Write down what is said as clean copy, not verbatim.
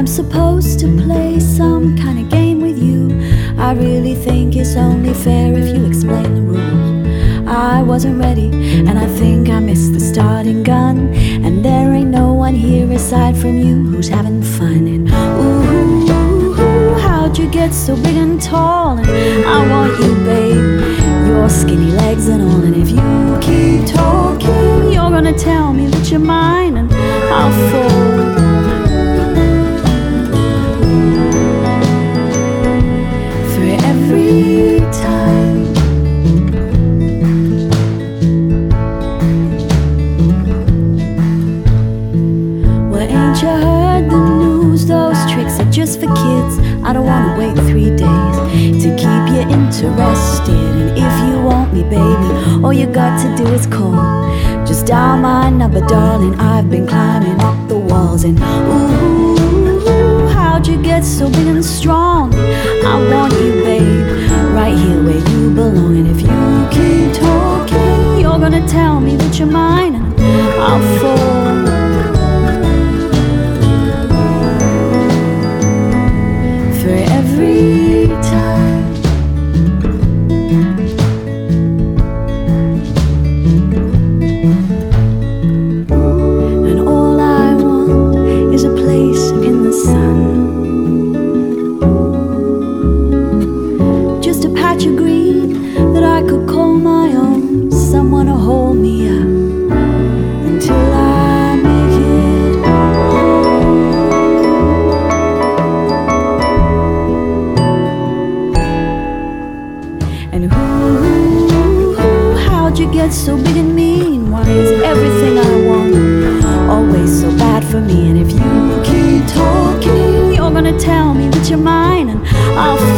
I'm supposed to play some kind of game with you. I really think it's only fair if you explain the rules. I wasn't ready, and I think I missed the starting gun. And there ain't no one here aside from you who's having fun. And ooh, how'd you get so big and tall? And I want you, babe, your skinny legs and all. And if you keep talking, you're gonna tell me that you're mine, and I'll fall. Every time well, ain't you heard the news? Those tricks are just for kids. I don't wanna wait 3 days to keep you interested. And if you want me, baby, all you got to do is call. Just dial my number, darling. I've been climbing up the walls. And ooh, how'd you get so big and strong? I want you, babe, right here where you belong. And if you keep talking, you're gonna tell me that you're mine, and I'll fall. For every time and all I want is a place in the sun, just a patch of green that I could call my own, someone to hold me up until I make it home. And how'd you get so big and mean? Why is everything I want always so bad for me? And if you keep talking, you're gonna tell me that you're mine, and I'll